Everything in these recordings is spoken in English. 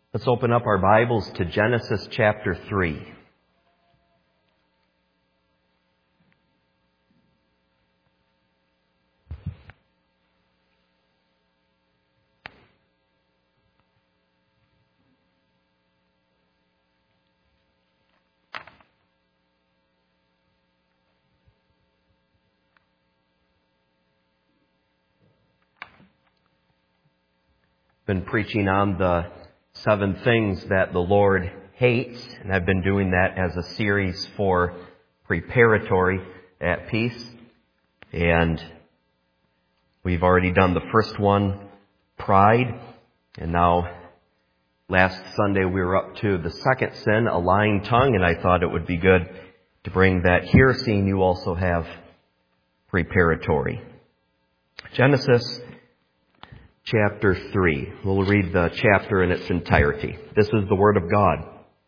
Let's open up our Bibles to Genesis chapter 3. Been preaching on the 7 things that the Lord hates, and I've been doing that as a series for preparatory at Peace. And we've already done the first one, pride, and now last Sunday we were up to the second sin, a lying tongue, and I thought it would be good to bring that here, seeing you also have preparatory. Genesis chapter 3. We'll read the chapter in its entirety. This is the Word of God.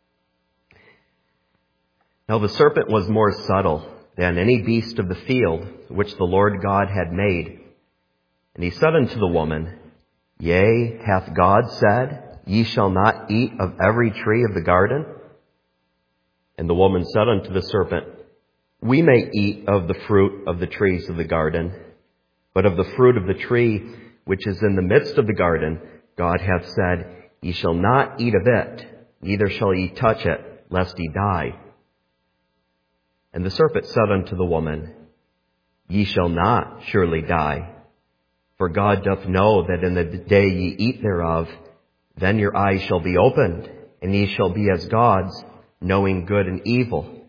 Now the serpent was more subtle than any beast of the field which the Lord God had made. And he said unto the woman, Yea, hath God said, Ye shall not eat of every tree of the garden? And the woman said unto the serpent, We may eat of the fruit of the trees of the garden, but of the fruit of the tree which is in the midst of the garden, God hath said, Ye shall not eat of it, neither shall ye touch it, lest ye die. And the serpent said unto the woman, Ye shall not surely die, for God doth know that in the day ye eat thereof, then your eyes shall be opened, and ye shall be as gods, knowing good and evil.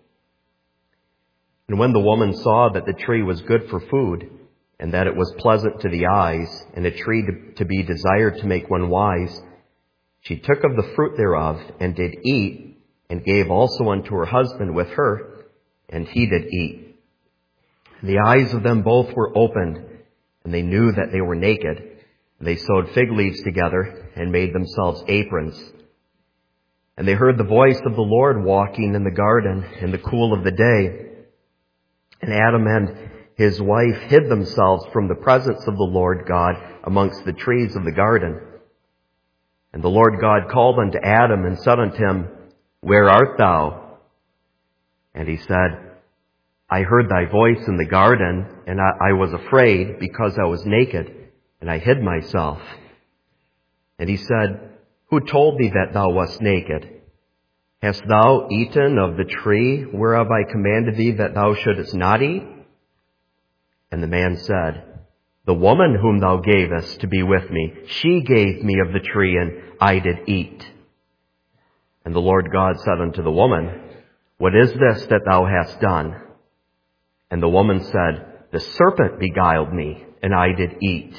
And when the woman saw that the tree was good for food, and that it was pleasant to the eyes, and a tree to be desired to make one wise, she took of the fruit thereof, and did eat, and gave also unto her husband with her, and he did eat. The eyes of them both were opened, and they knew that they were naked. And they sewed fig leaves together, and made themselves aprons. And they heard the voice of the Lord walking in the garden in the cool of the day. And Adam and his wife hid themselves from the presence of the Lord God amongst the trees of the garden. And the Lord God called unto Adam and said unto him, Where art thou? And he said, I heard thy voice in the garden, and I was afraid because I was naked, and I hid myself. And he said, Who told thee that thou wast naked? Hast thou eaten of the tree whereof I commanded thee that thou shouldest not eat? And the man said, The woman whom thou gavest to be with me, she gave me of the tree, and I did eat. And the Lord God said unto the woman, What is this that thou hast done? And the woman said, The serpent beguiled me, and I did eat.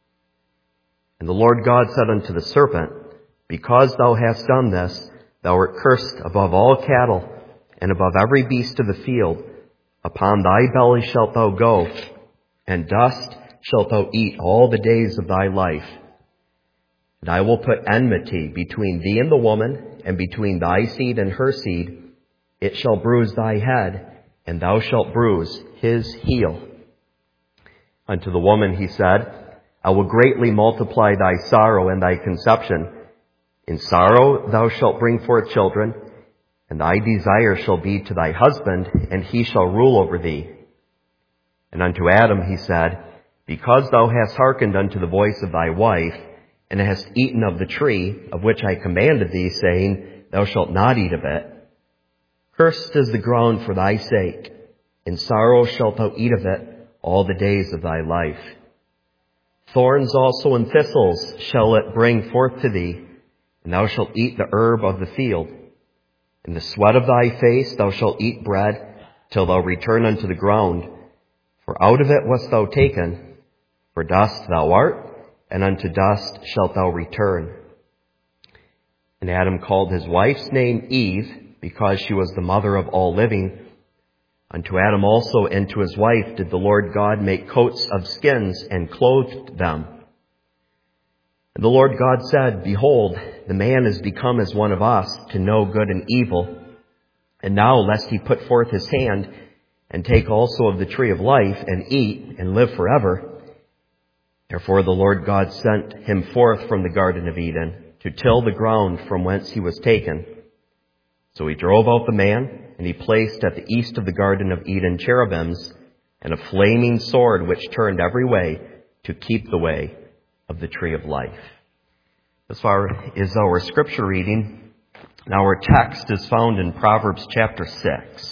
And the Lord God said unto the serpent, Because thou hast done this, thou art cursed above all cattle, and above every beast of the field. Upon thy belly shalt thou go, and dust shalt thou eat all the days of thy life. And I will put enmity between thee and the woman, and between thy seed and her seed. It shall bruise thy head, and thou shalt bruise his heel. Unto the woman he said, I will greatly multiply thy sorrow and thy conception. In sorrow thou shalt bring forth children, and thy desire shall be to thy husband, and he shall rule over thee. And unto Adam he said, Because thou hast hearkened unto the voice of thy wife, and hast eaten of the tree of which I commanded thee, saying, Thou shalt not eat of it. Cursed is the ground for thy sake. In sorrow shalt thou eat of it all the days of thy life. Thorns also and thistles shall it bring forth to thee, and thou shalt eat the herb of the field. In the sweat of thy face thou shalt eat bread, till thou return unto the ground. For out of it wast thou taken, for dust thou art, and unto dust shalt thou return. And Adam called his wife's name Eve, because she was the mother of all living. Unto Adam also and to his wife did the Lord God make coats of skins, and clothed them. And the Lord God said, Behold, the man is become as one of us, to know good and evil. And now lest he put forth his hand, and take also of the tree of life, and eat, and live forever. Therefore the Lord God sent him forth from the Garden of Eden, to till the ground from whence he was taken. So he drove out the man, and he placed at the east of the Garden of Eden cherubims and a flaming sword which turned every way to keep the way of the tree of life. As far as our scripture reading, our text is found in Proverbs chapter 6.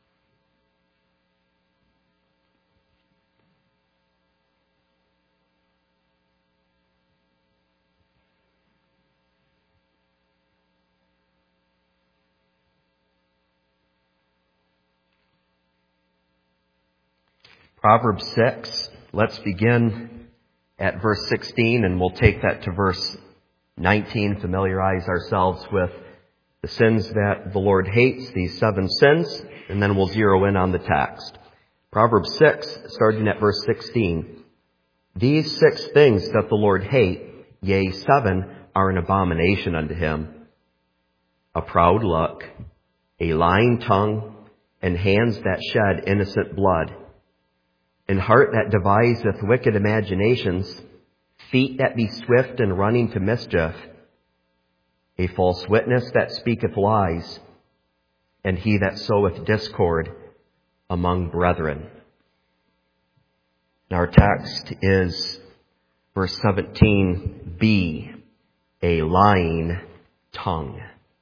Proverbs 6, let's begin at verse 16, and we'll take that to verse 19, familiarize ourselves with the sins that the Lord hates, these 7 sins, and then we'll zero in on the text. Proverbs 6, starting at verse 16. These 6 things that the Lord hate, yea, 7, are an abomination unto him. A proud look, a lying tongue, and hands that shed innocent blood, and heart that deviseth wicked imaginations, feet that be swift in running to mischief, a false witness that speaketh lies, and he that soweth discord among brethren. And our text is verse 17b, a lying tongue.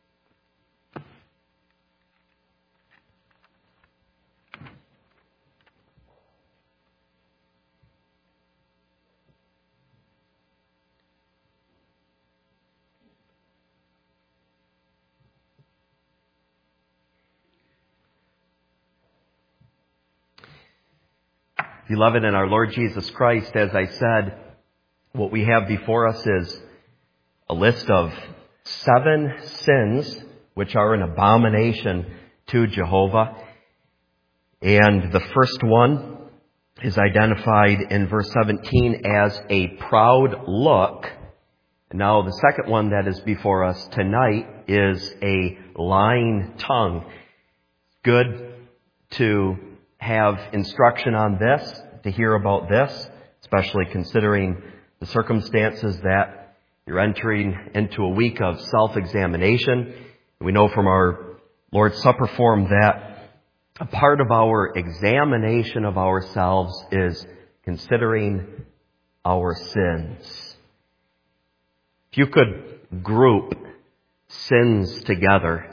Beloved in our Lord Jesus Christ, as I said, what we have before us is a list of 7 sins which are an abomination to Jehovah. And the first one is identified in verse 17 as a proud look. Now the second one that is before us tonight is a lying tongue. Good to have instruction on this, to hear about this, especially considering the circumstances that you're entering into a week of self-examination. We know from our Lord's Supper form that a part of our examination of ourselves is considering our sins. If you could group sins together,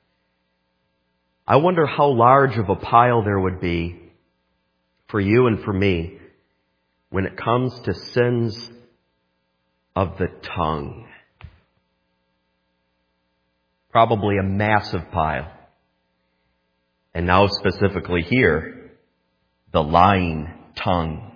I wonder how large of a pile there would be for you and for me when it comes to sins of the tongue. Probably a massive pile. And now specifically here, the lying tongue.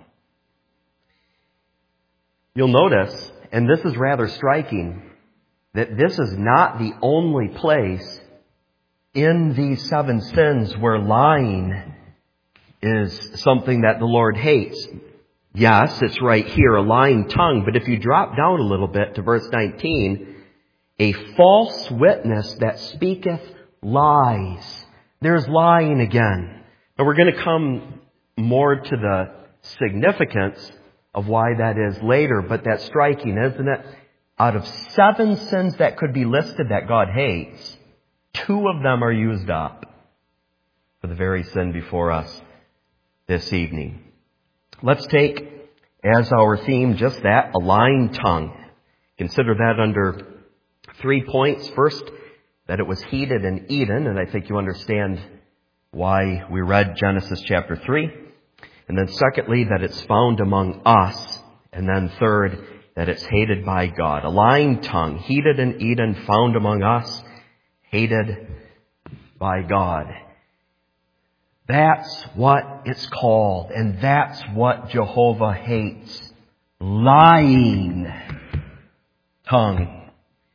You'll notice, and this is rather striking, that this is not the only place in these 7 sins where lying is something that the Lord hates. Yes, it's right here, a lying tongue. But if you drop down a little bit to verse 19, a false witness that speaketh lies. There's lying again. And we're going to come more to the significance of why that is later, but that's striking, isn't it? Out of 7 sins that could be listed that God hates, 2 of them are used up for the very sin before us this evening. Let's take as our theme just that, a lying tongue. Consider that under 3 points. First, that it was heated in Eden, and I think you understand why we read Genesis chapter 3. And then secondly, that it's found among us. And then third, that it's hated by God. A lying tongue, heated in Eden, found among us, hated by God. That's what it's called, and that's what Jehovah hates. Lying tongue.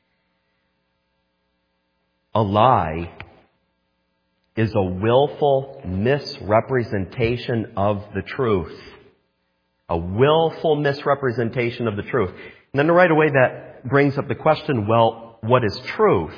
A lie is a willful misrepresentation of the truth. A willful misrepresentation of the truth. And then right away that brings up the question, well, what is truth?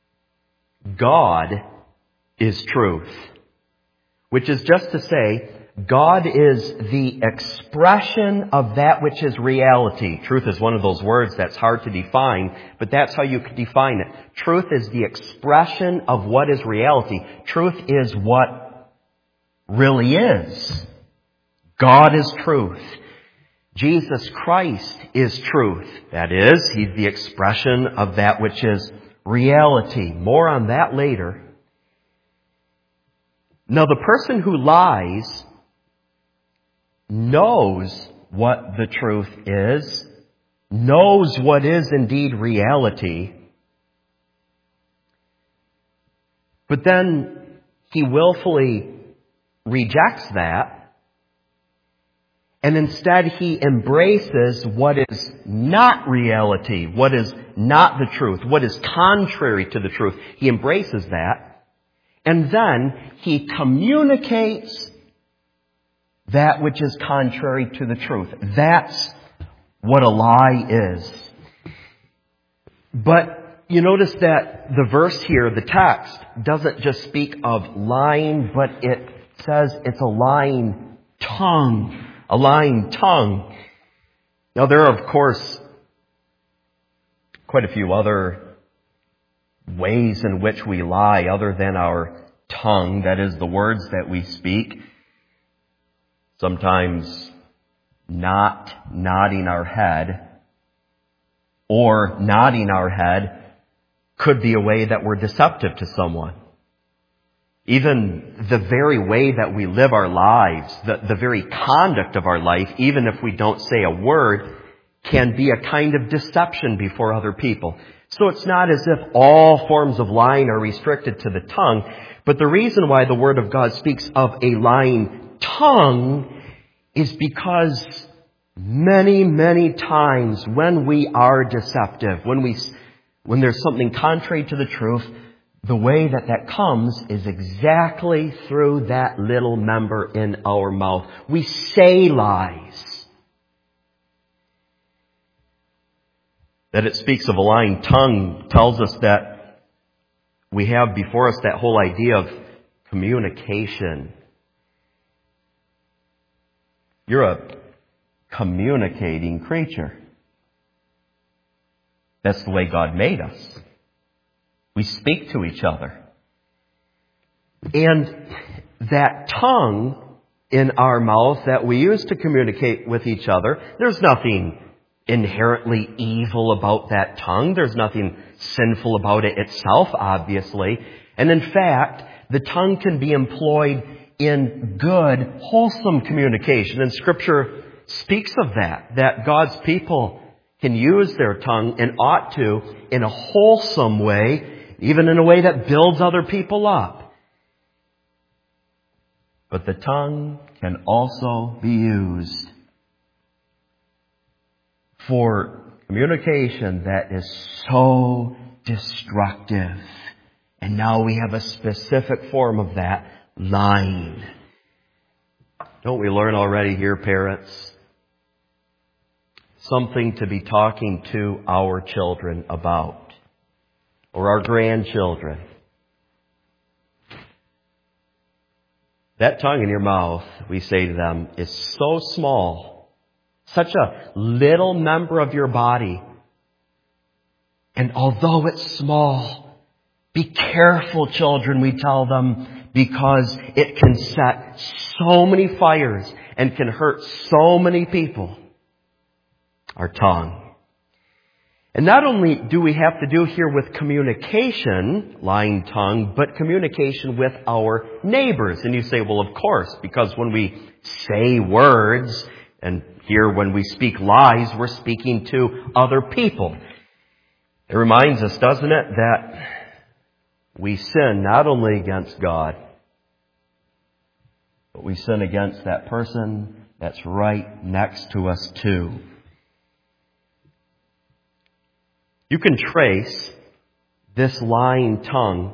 God is truth. Which is just to say, God is the expression of that which is reality. Truth is one of those words that's hard to define, but that's how you could define it. Truth is the expression of what is reality. Truth is what really is. God is truth. Jesus Christ is truth. That is, He's the expression of that which is reality. More on that later. Now, the person who lies knows what the truth is, knows what is indeed reality, but then he willfully rejects that, and instead he embraces what is not reality, what is not the truth, what is contrary to the truth. He embraces that, and then he communicates that which is contrary to the truth. That's what a lie is. But you notice that the verse here, the text, doesn't just speak of lying, but it says it's a lying tongue. A lying tongue. Now there are, of course, quite a few other ways in which we lie other than our tongue, that is, the words that we speak. Sometimes not nodding our head, or nodding our head could be a way that we're deceptive to someone. Even the very way that we live our lives, the very conduct of our life, even if we don't say a word, can be a kind of deception before other people. So it's not as if all forms of lying are restricted to the tongue, but the reason why the Word of God speaks of a lying tongue is because many, many times when we are deceptive, when there's something contrary to the truth, the way that comes is exactly through that little member in our mouth. We say lies. That it speaks of a lying tongue tells us that we have before us that whole idea of communication. You're a communicating creature. That's the way God made us. We speak to each other. And that tongue in our mouth that we use to communicate with each other, there's nothing inherently evil about that tongue. There's nothing sinful about it itself, obviously. And in fact, the tongue can be employed in good, wholesome communication. And Scripture speaks of that God's people can use their tongue and ought to in a wholesome way, even in a way that builds other people up. But the tongue can also be used for communication that is so destructive. And now we have a specific form of that, lying. Don't we learn already here, parents? Something to be talking to our children about, or our grandchildren. That tongue in your mouth, we say to them, is so small, such a little member of your body. And although it's small, be careful, children, we tell them, because it can set so many fires and can hurt so many people. Our tongue. And not only do we have to do here with communication, lying tongue, but communication with our neighbors. And you say, well, of course, because when we say words, and here when we speak lies, we're speaking to other people. It reminds us, doesn't it, that we sin not only against God, but we sin against that person that's right next to us too. You can trace this lying tongue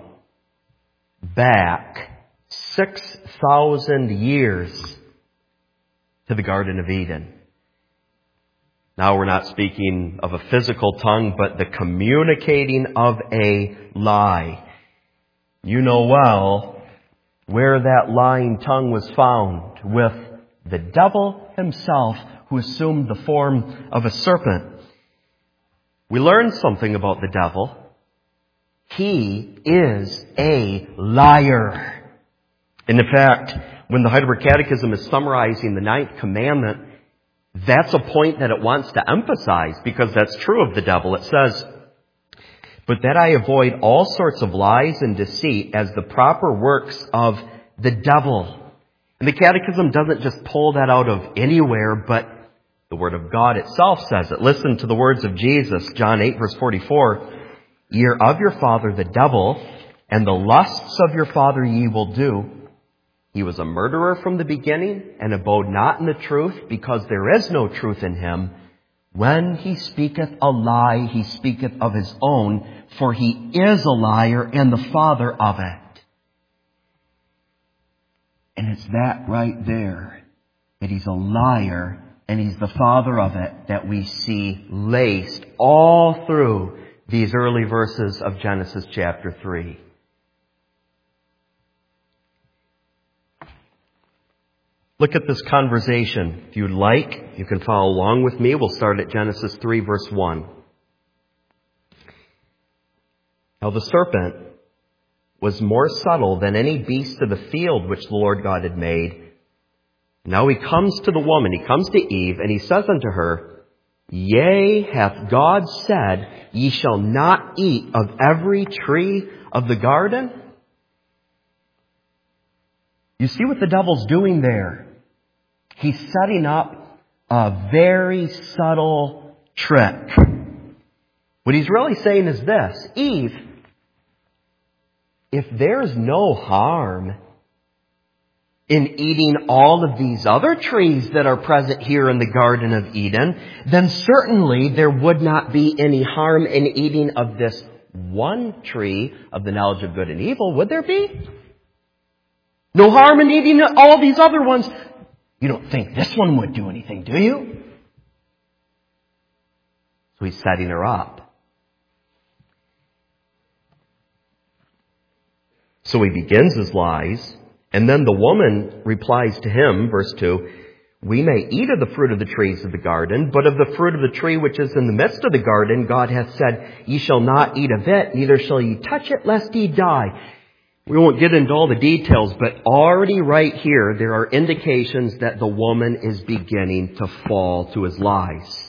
back 6,000 years to the Garden of Eden. Now we're not speaking of a physical tongue, but the communicating of a lie. You know well where that lying tongue was found, with the devil himself, who assumed the form of a serpent. We learn something about the devil. He is a liar. And in fact, when the Heidelberg Catechism is summarizing the 9th commandment, that's a point that it wants to emphasize, because that's true of the devil. It says, "But that I avoid all sorts of lies and deceit as the proper works of the devil." And the Catechism doesn't just pull that out of anywhere, but the Word of God itself says it. Listen to the words of Jesus, John 8, verse 44. "Ye are of your father the devil, and the lusts of your father ye will do. He was a murderer from the beginning, and abode not in the truth, because there is no truth in him. When he speaketh a lie, he speaketh of his own, for he is a liar and the father of it." And it's that right there, that he's a liar and he's the father of it, that we see laced all through these early verses of Genesis chapter 3. Look at this conversation. If you'd like, you can follow along with me. We'll start at Genesis 3, verse 1. "Now the serpent was more subtle than any beast of the field which the Lord God had made. Now he comes to the woman, he comes to Eve, and he says unto her, Yea, hath God said, Ye shall not eat of every tree of the garden?" You see what the devil's doing there? He's setting up a very subtle trick. What he's really saying is this: Eve, if there's no harm in eating all of these other trees that are present here in the Garden of Eden, then certainly there would not be any harm in eating of this one tree of the knowledge of good and evil, would there be? No harm in eating all these other ones. You don't think this one would do anything, do you? So he's setting her up. So he begins his lies, and then the woman replies to him, verse 2, "We may eat of the fruit of the trees of the garden, but of the fruit of the tree which is in the midst of the garden, God hath said, Ye shall not eat of it, neither shall ye touch it, lest ye die." We won't get into all the details, but already right here, there are indications that the woman is beginning to fall to his lies.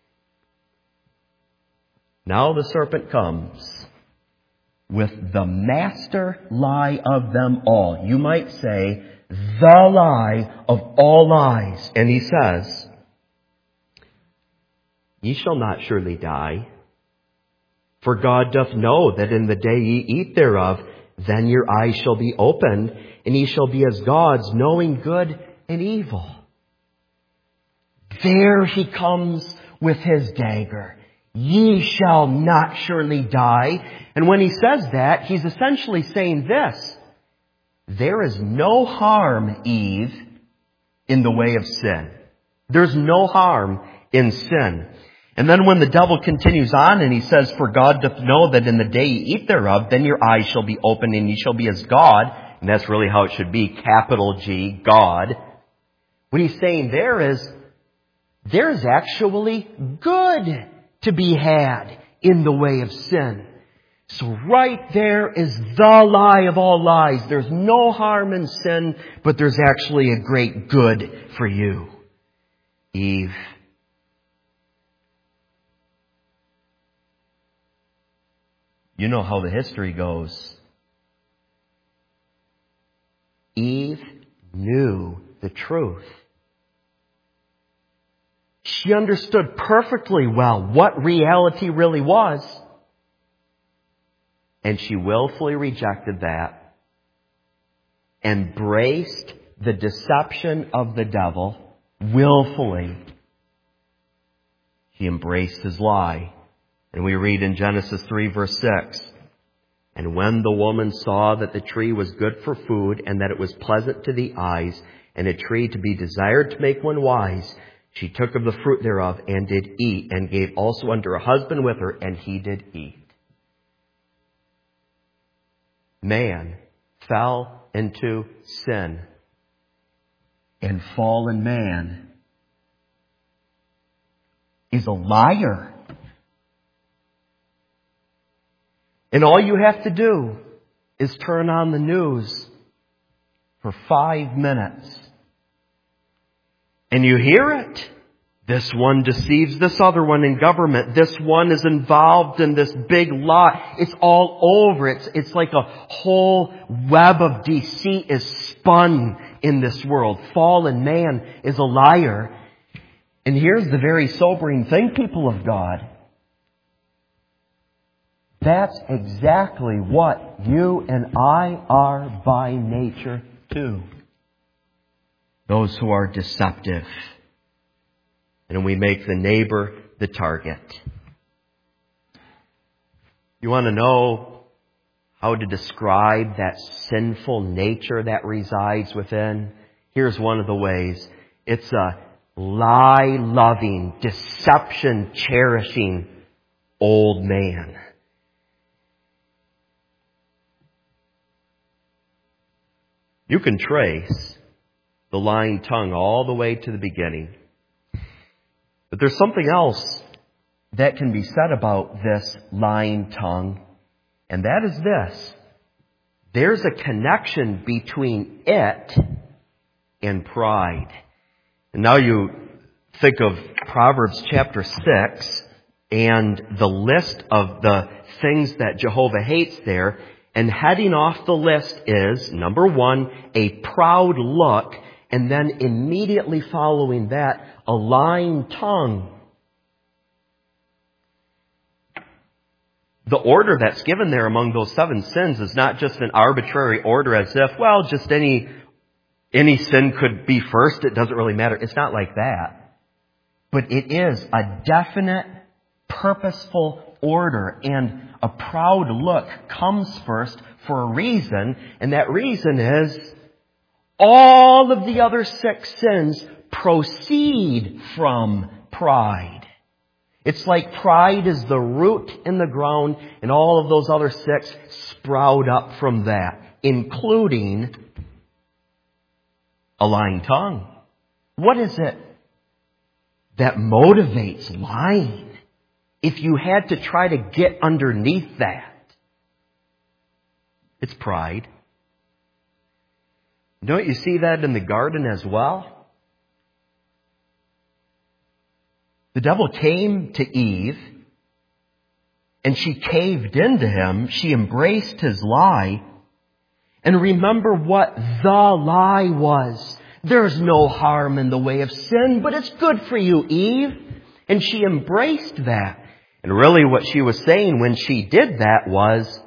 Now the serpent comes with the master lie of them all. You might say, the lie of all lies. And he says, "Ye shall not surely die, for God doth know that in the day ye eat thereof, then your eyes shall be opened, and ye shall be as gods, knowing good and evil." There he comes with his dagger. Ye shall not surely die. And when he says that, he's essentially saying this: there is no harm, Eve, in the way of sin. There's no harm in sin. And then when the devil continues on and he says, "For God doth know that in the day ye eat thereof, then your eyes shall be opened and ye shall be as God." And that's really how it should be, capital G, God. What he's saying there is actually good to be had in the way of sin. So right there is the lie of all lies. There's no harm in sin, but there's actually a great good for you, Eve. You know how the history goes. Eve knew the truth. She understood perfectly well what reality really was. And she willfully rejected that, embraced the deception of the devil willfully. She embraced his lie. And we read in Genesis 3, verse 6, "And when the woman saw that the tree was good for food, and that it was pleasant to the eyes, and a tree to be desired to make one wise, she took of the fruit thereof, and did eat, and gave also unto her husband with her, and he did eat." Man fell into sin. And fallen man is a liar. And all you have to do is turn on the news for 5 minutes. And you hear it. This one deceives this other one in government. This one is involved in this big lie. It's all over. It's like a whole web of deceit is spun in this world. Fallen man is a liar. And here's the very sobering thing, people of God. That's exactly what you and I are by nature too. Those who are deceptive. And we make the neighbor the target. You want to know how to describe that sinful nature that resides within? Here's one of the ways. It's a lie-loving, deception-cherishing old man. You can trace the lying tongue all the way to the beginning. But there's something else that can be said about this lying tongue, and that is this. There's a connection between it and pride. And now you think of Proverbs chapter 6 and the list of the things that Jehovah hates there, and heading off the list is, number 1, a proud look, and then immediately following that, a lying tongue. The order that's given there among those 7 sins is not just an arbitrary order as if, well, just any sin could be first. It doesn't really matter. It's not like that. But it is a definite, purposeful order. And a proud look comes first for a reason. And that reason is all of the other 6 sins proceed from pride. It's like pride is the root in the ground, and all of those other 6 sprout up from that, including a lying tongue. What is it that motivates lying? If you had to try to get underneath that, it's pride. Don't you see that in the garden as well? The devil came to Eve, and she caved into him. She embraced his lie. And remember what the lie was. There's no harm in the way of sin, but it's good for you, Eve. And she embraced that. And really what she was saying when she did that was,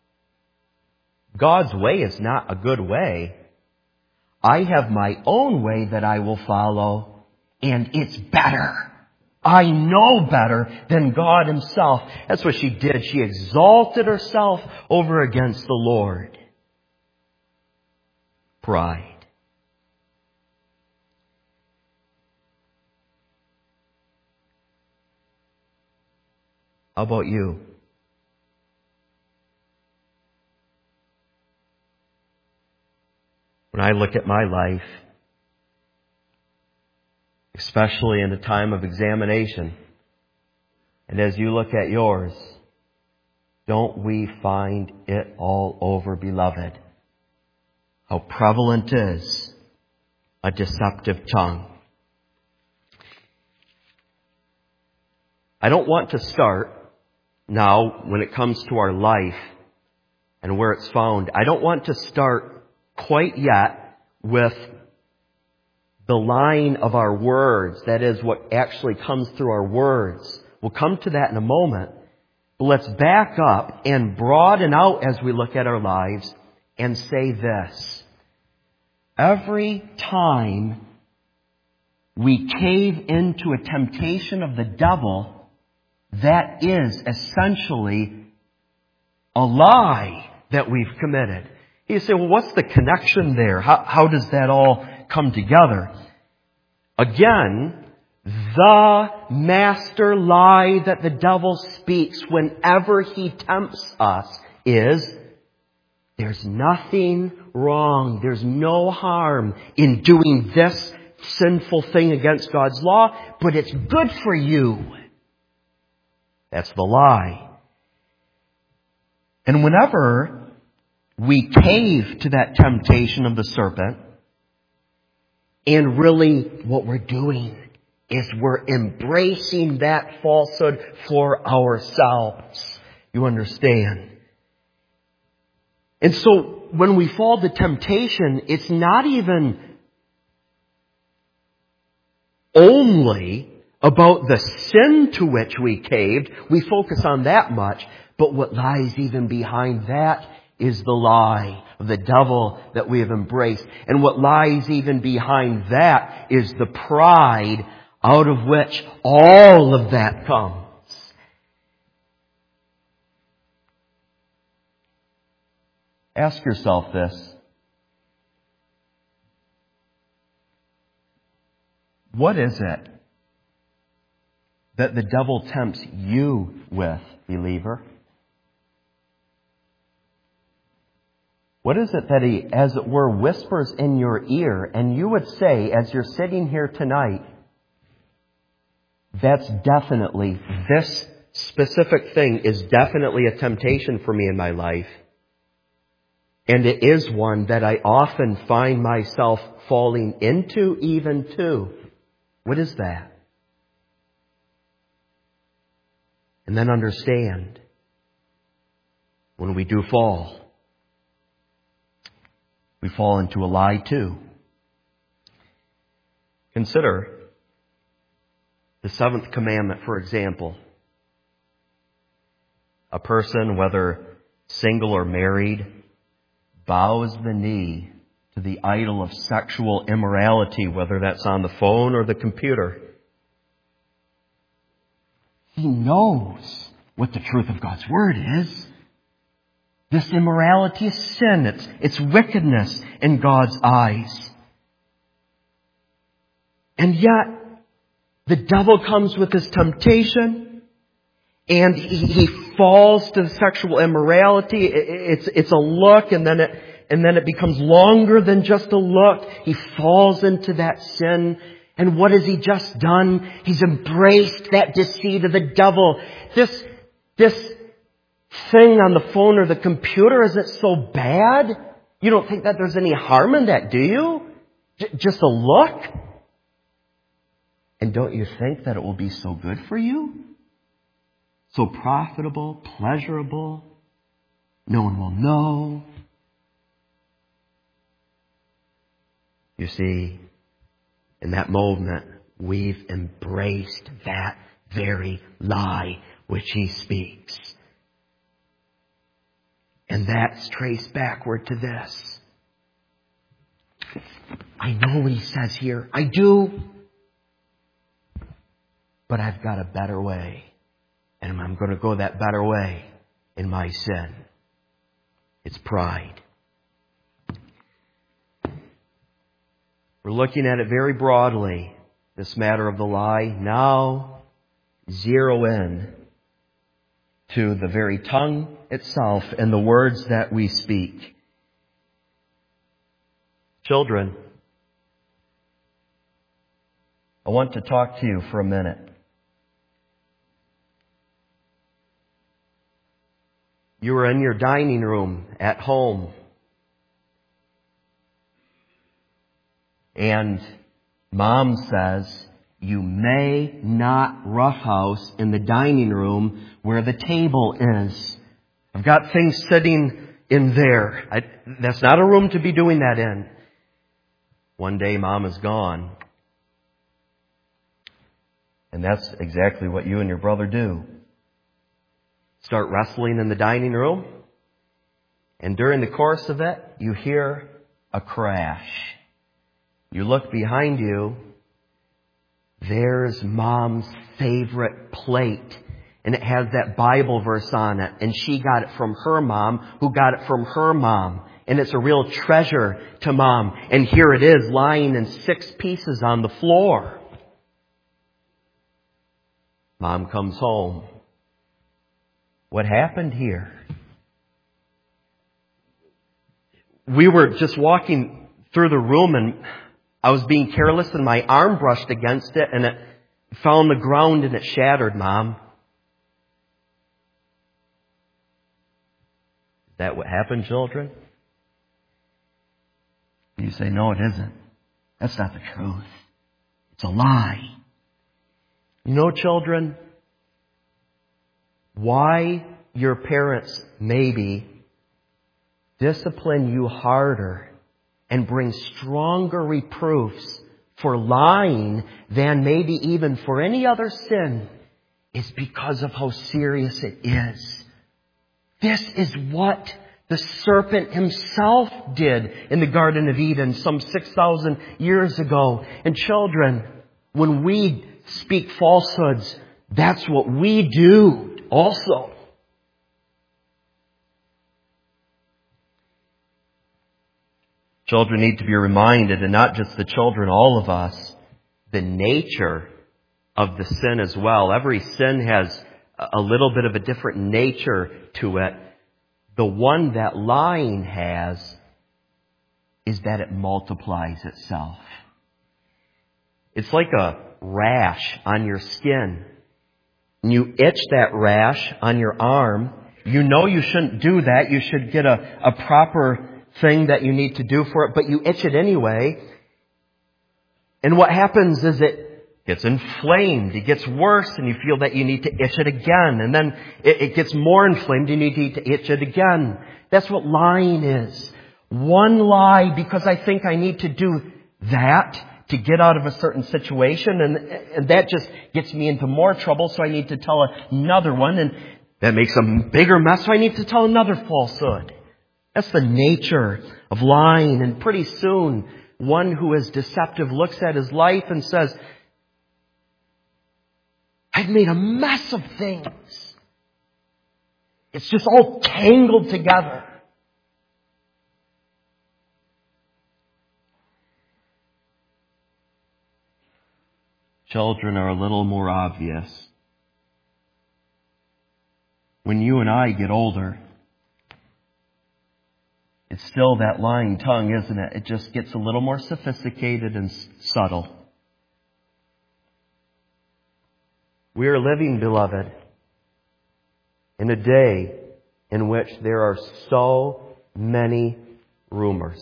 God's way is not a good way. I have my own way that I will follow, and it's better. I know better than God Himself. That's what she did. She exalted herself over against the Lord. Pride. How about you? When I look at my life, especially in a time of examination, and as you look at yours, don't we find it all over, beloved? How prevalent is a deceptive tongue. I don't want to start now when it comes to our life and where it's found. I don't want to start quite yet with the line of our words. That is what actually comes through our words. We'll come to that in a moment. But let's back up and broaden out as we look at our lives and say this. Every time we cave into a temptation of the devil, that is essentially a lie that we've committed. You say, well, what's the connection there? How does that all come together? Again, the master lie that the devil speaks whenever he tempts us is, there's nothing wrong. There's no harm in doing this sinful thing against God's law, but it's good for you. That's the lie. And whenever we cave to that temptation of the serpent, and really what we're doing is we're embracing that falsehood for ourselves. You understand? And so when we fall to temptation, it's not even only about the sin to which we caved. We focus on that much. But what lies even behind that is the lie of the devil that we have embraced. And what lies even behind that is the pride out of which all of that comes. Ask yourself this. What is it that the devil tempts you with, believer? What is it that he, as it were, whispers in your ear, and you would say, as you're sitting here tonight, that's definitely, this specific thing is definitely a temptation for me in my life. And it is one that I often find myself falling into, even to. What is that? And then understand, when we do fall, we fall into a lie too. Consider the seventh commandment, for example. A person, whether single or married, bows the knee to the idol of sexual immorality, whether that's on the phone or the computer. He knows what the truth of God's Word is. This immorality is sin. It's wickedness in God's eyes. And yet, the devil comes with his temptation, and he falls to the sexual immorality. It's a look, and then it becomes longer than just a look. He falls into that sin. And what has he just done? He's embraced that deceit of the devil. This thing on the phone or the computer, is it so bad? You don't think that there's any harm in that, do you? Just a look? And don't you think that it will be so good for you? So profitable, pleasurable. No one will know. You see, in that moment, we've embraced that very lie which he speaks. And that's traced backward to this. I know what he says here. I do. But I've got a better way. And I'm going to go that better way in my sin. It's pride. We're looking at it very broadly, this matter of the lie. Now, zero in to the very tongue itself and the words that we speak. Children, I want to talk to you for a minute. You are in your dining room at home, and Mom says, you may not roughhouse in the dining room where the table is. I've got things sitting in there. That's not a room to be doing that in. One day Mom is gone. And that's exactly what you and your brother do. Start wrestling in the dining room. And during the course of it, you hear a crash. You look behind you. There's Mom's favorite plate. And it has that Bible verse on it. And she got it from her mom, who got it from her mom. And it's a real treasure to Mom. And here it is, lying in 6 pieces on the floor. Mom comes home. What happened here? we were just walking through the room and I was being careless and my arm brushed against it and it fell on the ground and it shattered, Mom. Is that what happened, children? You say, no, it isn't. That's not the truth. It's a lie. You know, children, why your parents maybe discipline you harder and bring stronger reproofs for lying than maybe even for any other sin is because of how serious it is. This is what the serpent himself did in the Garden of Eden some 6,000 years ago. And children, when we speak falsehoods, that's what we do also. Children need to be reminded, and not just the children, all of us, the nature of the sin as well. Every sin has a little bit of a different nature to it. The one that lying has is that it multiplies itself. It's like a rash on your skin. And you itch that rash on your arm. You know you shouldn't do that. You should get a proper thing that you need to do for it, but you itch it anyway. And what happens is it gets inflamed. It gets worse and you feel that you need to itch it again. And then it gets more inflamed and you need to itch it again. That's what lying is. One lie because I think I need to do that to get out of a certain situation, and that just gets me into more trouble, so I need to tell another one, and that makes a bigger mess, so I need to tell another falsehood. That's the nature of lying. And pretty soon, one who is deceptive looks at his life and says, I've made a mess of things. It's just all tangled together. Children are a little more obvious. When you and I get older, it's still that lying tongue, isn't it? It just gets a little more sophisticated and subtle. We are living, beloved, in a day in which there are so many rumors.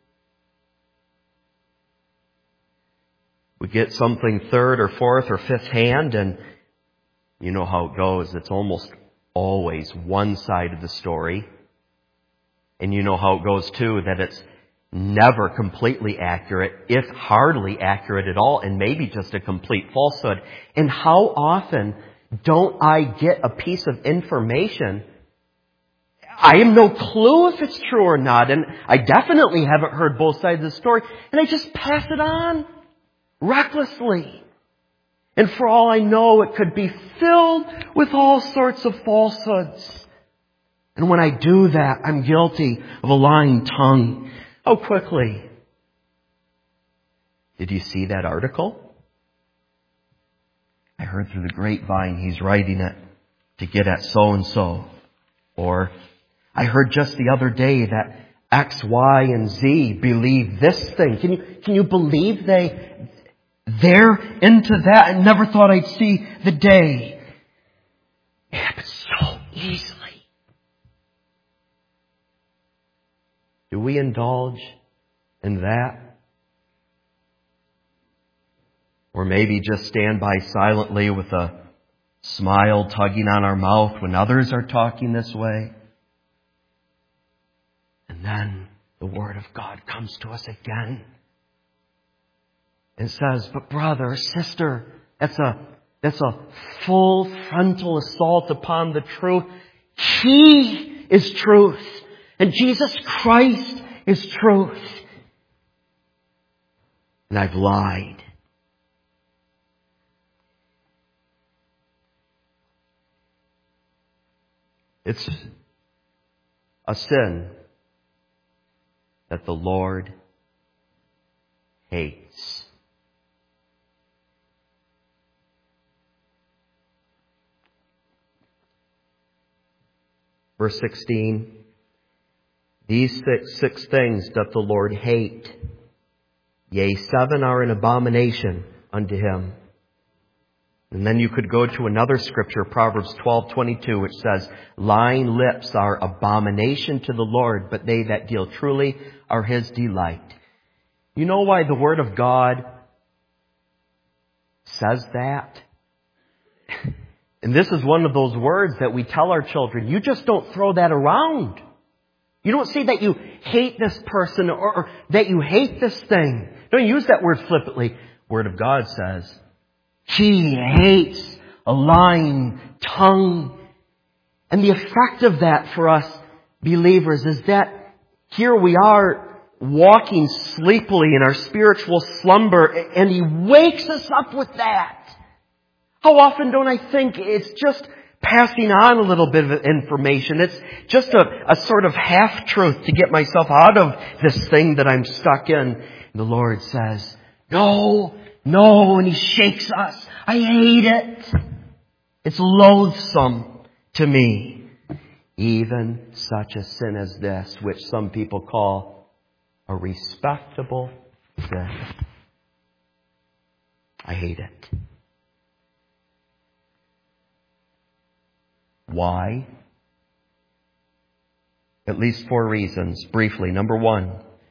We get something third or fourth or fifth hand, and you know how it goes. It's almost always one side of the story. And you know how it goes too, that it's never completely accurate, if hardly accurate at all, and maybe just a complete falsehood. And how often don't I get a piece of information? I have no clue if it's true or not, and I definitely haven't heard both sides of the story, and I just pass it on recklessly. And for all I know, it could be filled with all sorts of falsehoods. And when I do that, I'm guilty of a lying tongue. How quickly? Did you see that article? I heard through the grapevine he's writing it to get at so-and-so. Or I heard just the other day that X, Y, and Z believe this thing. Can you believe they're into that? I never thought I'd see the day. It happens so easily. Do we indulge in that? Or maybe just stand by silently with a smile tugging on our mouth when others are talking this way? And then the Word of God comes to us again and says, but brother or sister, that's a full frontal assault upon the truth. He is truth. And Jesus Christ is truth. And I've lied. It's a sin that the Lord hates. Verse 16. These six things doth the Lord hate. Yea, 7 are an abomination unto him. And then you could go to another scripture, Proverbs 12:22, which says, lying lips are abomination to the Lord, but they that deal truly are his delight. You know why the Word of God says that? And this is one of those words that we tell our children, you just don't throw that around. You don't say that you hate this person or that you hate this thing. Don't use that word flippantly. Word of God says, he hates a lying tongue. And the effect of that for us believers is that here we are walking sleepily in our spiritual slumber, and he wakes us up with that. How often don't I think it's just passing on a little bit of information? It's just a sort of half-truth to get myself out of this thing that I'm stuck in. And the Lord says, no, and he shakes us. I hate it. It's loathsome to me. Even such a sin as this, which some people call a respectable sin. I hate it. Why? At least 4 reasons, briefly. Number 1,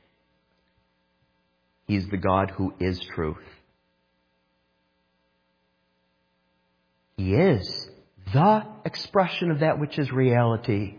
he's the God who is truth. He is the expression of that which is reality.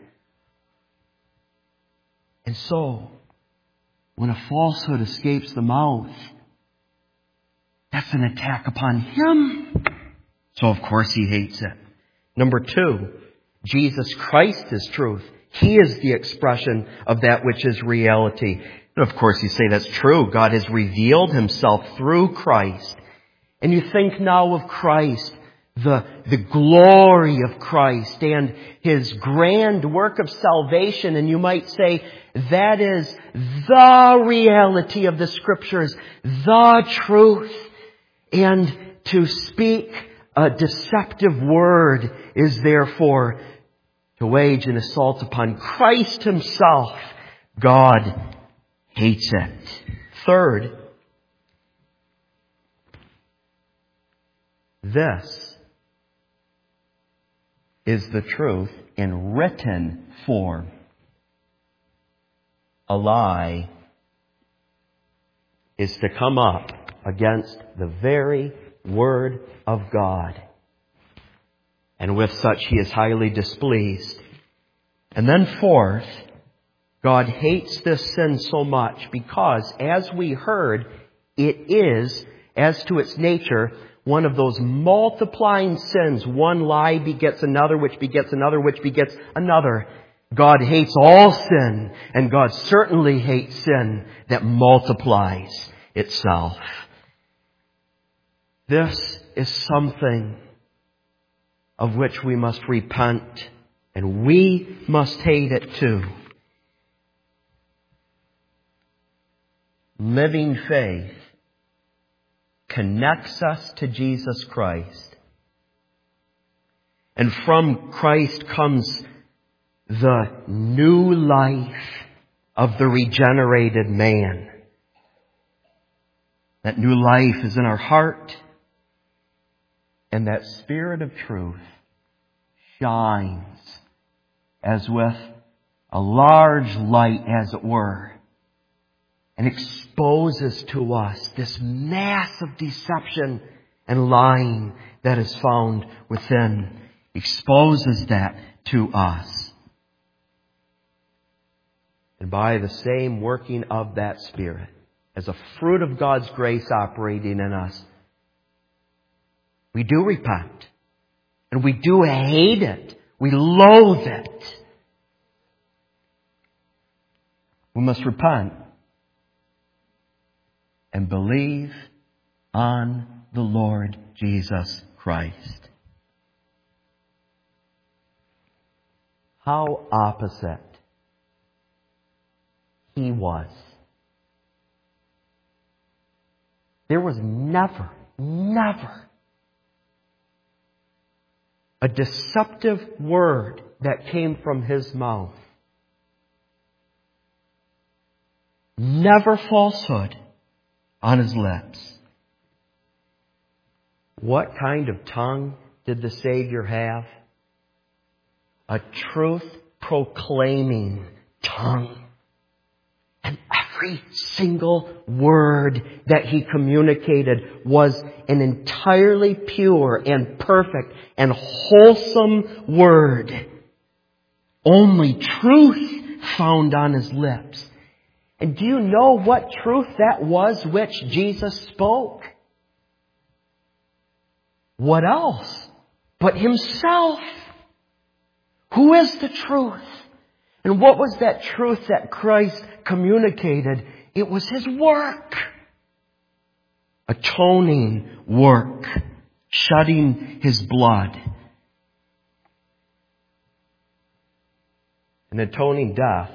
And so, when a falsehood escapes the mouth, that's an attack upon him. So of course he hates it. Number 2, Jesus Christ is truth. He is the expression of that which is reality. And of course you say that's true. God has revealed himself through Christ. And you think now of Christ, the glory of Christ and his grand work of salvation, and you might say that is the reality of the Scriptures, the truth. And to speak a deceptive word is therefore to wage an assault upon Christ himself. God hates it. Third, this is the truth in written form. A lie is to come up against the very Word of God. And with such he is highly displeased. And then fourth, God hates this sin so much because, as we heard, it is, as to its nature, one of those multiplying sins. One lie begets another, which begets another, which begets another. God hates all sin, and God certainly hates sin that multiplies itself. This is something of which we must repent, and we must hate it too. Living faith connects us to Jesus Christ. And from Christ comes the new life of the regenerated man. That new life is in our heart, and that Spirit of truth shines as with a large light, as it were, and exposes to us this mass of deception and lying that is found within. Exposes that to us. And by the same working of that Spirit, as a fruit of God's grace operating in us, we do repent. And we do hate it. We loathe it. We must repent and believe on the Lord Jesus Christ. How opposite he was. There was never a deceptive word that came from his mouth. Never falsehood on his lips. What kind of tongue did the Savior have? A truth-proclaiming tongue. And every single word that he communicated was an entirely pure and perfect and wholesome word. Only truth found on his lips. And do you know what truth that was which Jesus spoke? What else but himself? Who is the truth? And what was that truth that Christ communicated? It was his work. Atoning work. Shedding his blood. An atoning death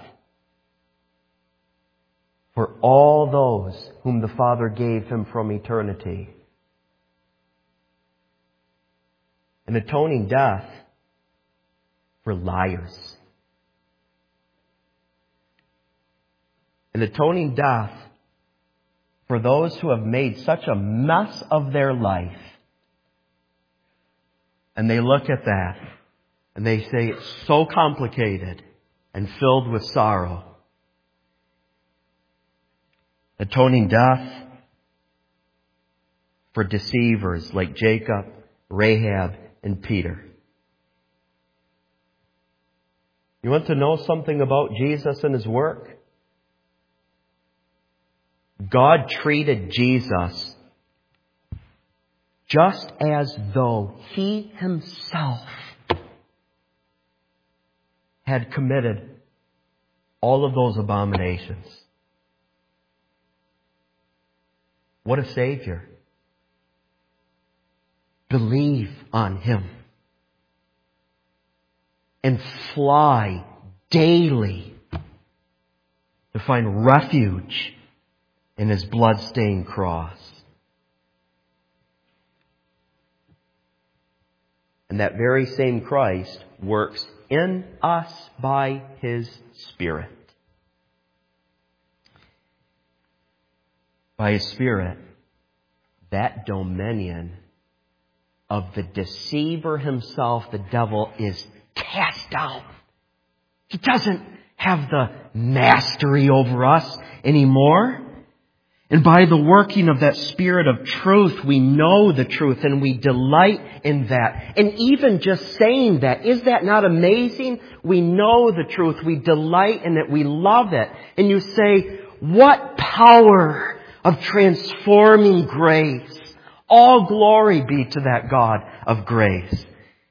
for all those whom the Father gave him from eternity. An atoning death for liars. An atoning death for those who have made such a mess of their life. And they look at that and they say it's so complicated and filled with sorrow. Atoning death for deceivers like Jacob, Rahab, and Peter. You want to know something about Jesus and his work? God treated Jesus just as though he himself had committed all of those abominations. What a Savior. Believe on him. And fly daily to find refuge in his blood-stained cross. And that very same Christ works in us by his Spirit. By his Spirit, that dominion of the deceiver himself, the devil, is cast down. He doesn't have the mastery over us anymore. And by the working of that Spirit of truth, we know the truth and we delight in that. And even just saying that, is that not amazing? We know the truth. We delight in it. We love it. And you say, what power of transforming grace. All glory be to that God of grace.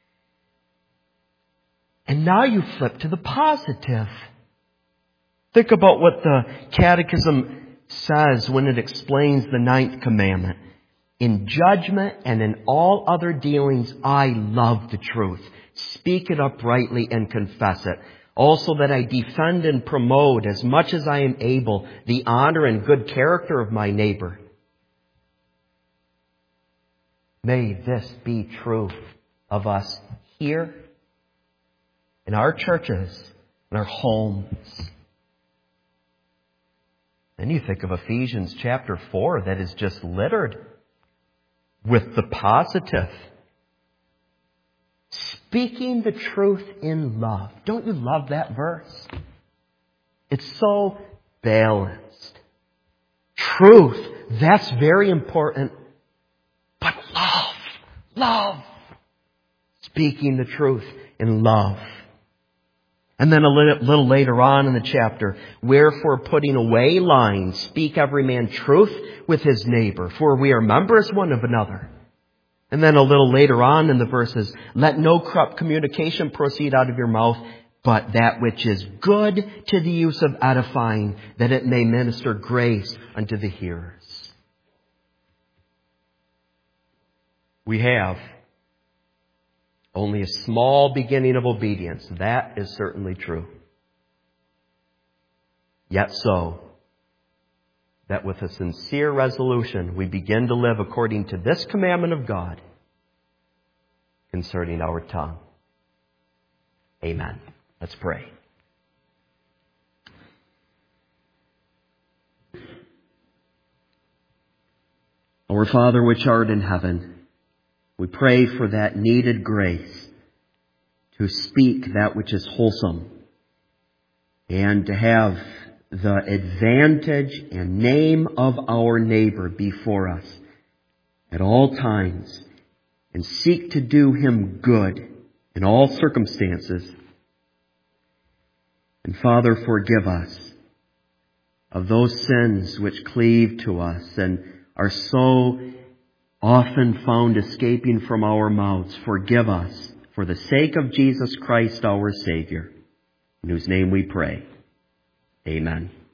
And now you flip to the positive. Think about what the Catechism says when it explains the 9th commandment. In judgment and in all other dealings, I love the truth. Speak it uprightly and confess it. Also that I defend and promote as much as I am able the honor and good character of my neighbor. May this be true of us here, in our churches, in our homes. Then you think of Ephesians chapter 4 that is just littered with the positive. Speaking the truth in love. Don't you love that verse? It's so balanced. Truth, that's very important. But love. Speaking the truth in love. And then a little later on in the chapter, wherefore putting away lying, speak every man truth with his neighbor, for we are members one of another. And then a little later on in the verses, let no corrupt communication proceed out of your mouth, but that which is good to the use of edifying, that it may minister grace unto the hearers. We have only a small beginning of obedience. That is certainly true. Yet so, that with a sincere resolution we begin to live according to this commandment of God concerning our tongue. Amen. Let's pray. Our Father which art in heaven, we pray for that needed grace to speak that which is wholesome and to have the advantage and name of our neighbor before us at all times and seek to do him good in all circumstances. And Father, forgive us of those sins which cleave to us and are so often found escaping from our mouths. Forgive us for the sake of Jesus Christ, our Savior, in whose name we pray. Amen.